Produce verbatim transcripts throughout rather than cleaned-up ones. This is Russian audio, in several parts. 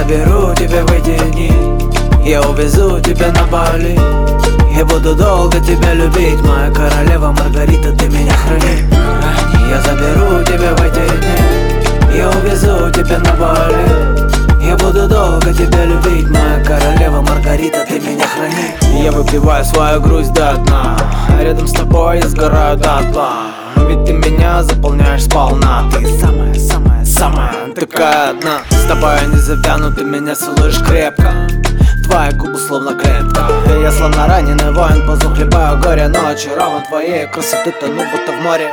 заберу тебя в эти дни, я увезу тебя на Бали. Я буду долго тебя любить, моя королева Маргарита, ты меня храни. Я заберу тебя в эти дни, я увезу тебя на Бали. Я буду долго тебя любить, моя королева Маргарита, ты меня храни. Я выпиваю свою грусть до дна, а рядом с тобой я сгораю дотла. Ведь ты меня заполняешь сполна, ты самая, самая, самая такая одна. С тобой я не завяну, ты меня целуешь крепко, твои губы словно клетка. Я словно раненый воин, позу хлебаю горе, но очарован твоей красоты, тону будто в море.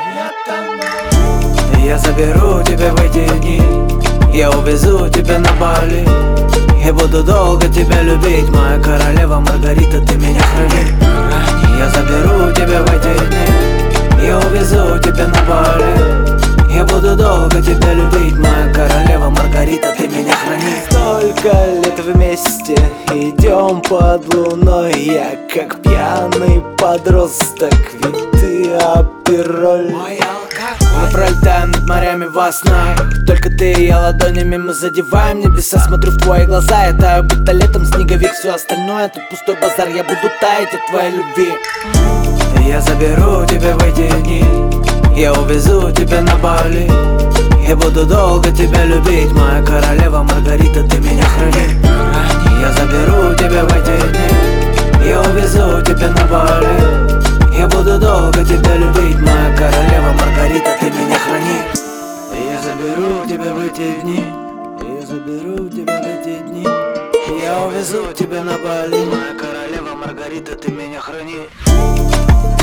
Я заберу тебя в эти дни, я увезу тебя на Бали. Я буду долго тебя любить, моя королева Маргарита, ты меня храни. Я заберу тебя в эти дни, я увезу тебя на Бали. Я буду долго тебя любить, моя королева Маргарита, ты меня храни. Столько лет вместе идем под луной, я как пьяный подросток, ведь ты апероль. Мы пролетаем над морями во снах, только ты и я ладонями, мы задеваем небеса. Смотрю в твои глаза, я таю будто летом снеговик. Все остальное тут пустой базар, я буду таять от твоей любви. Я заберу тебя в эти дни, я увезу тебя на Бали. Я буду долго тебя любить, моя королева Маргарита, ты меня храни. Я заберу тебя в эти дни, я увезу тебя на Бали. Я буду долго тебя любить, моя королева Маргарита, ты меня храни. Я заберу тебя в эти дни, я заберу тебя в эти дни. Я увезу тебя на Бали, моя королева Маргарита, ты меня храни.